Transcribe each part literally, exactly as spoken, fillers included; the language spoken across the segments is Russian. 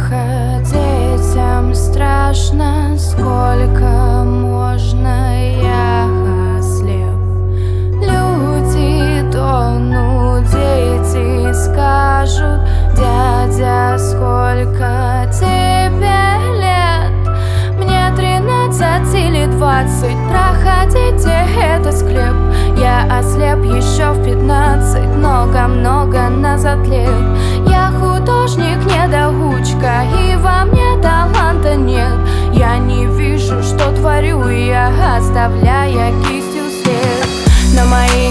плохо, детям страшно. Сколько можно, я ослеп. Люди тонут, дети скажут: дядя, сколько тебе лет? Мне тринадцать или двадцать, проходите этот склеп. Я ослеп еще в пятнадцать, много-много назад лет. Я художник, недоучка, и во мне таланта нет. Я не вижу, что творю я, оставляя кистью след. Но мои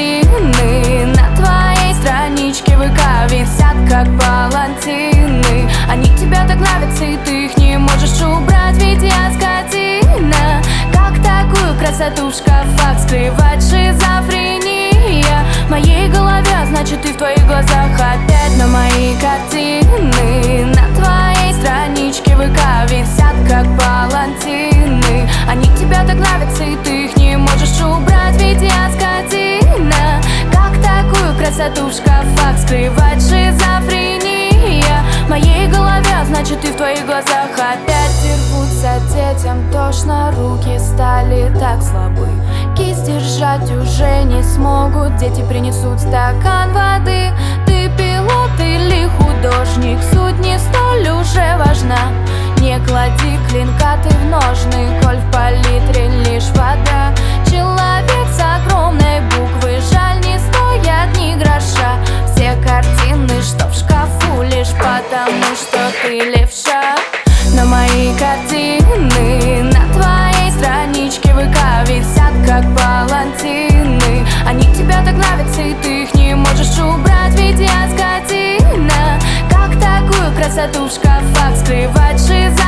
картины на твоей страничке ВК висят как палантины. Они тебе так нравятся, и ты их не можешь убрать, ведь я скотина. Как такую красоту в шкафах скрывать? Шизофрения в моей голове, а значит и в твоих глазах опять. Но мои картины на твоей страничке ВК висят как палантины. Они тебе так нравятся, и ты их не можешь убрать, ведь я скотина. Как такую красоту в шкафах скрывать? Шизофрения в моей голове, а значит и в твоих глазах опять. Рвутся детям тошно, руки стали так слабы, кисти держать уже не смогут. Дети принесут стакан воды. Ты пилот или художник, суть не столь уже важна. Не клади клинка ты в ножны, коль в палитре лишь вода. Человек с огромной буквы, жаль, не стоят ни гроша. Все картины, что в шкафу, лишь потому, что ты левша. Но мои картины на твоей страничке ВК висят как палантины. Они тебе так нравятся, и ты их не можешь убрать, ведь я скотина. Как такую красоту в шкафах скрывать?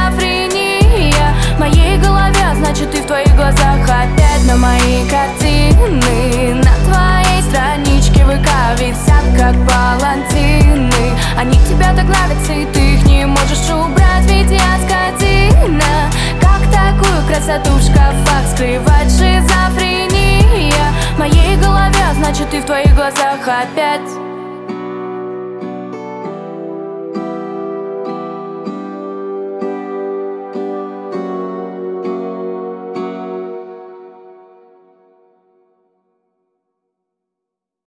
Шизофрения в моей голове, а значит и в твоих глазах опять. Но мои картины на твоей страничке ВК висят как палантины. Они тебе так нравятся, и ты их не можешь убрать, ведь я скотина. Как такую красоту в шкафах скрывать? Шизофрения в моей голове, а значит и в твоих глазах опять.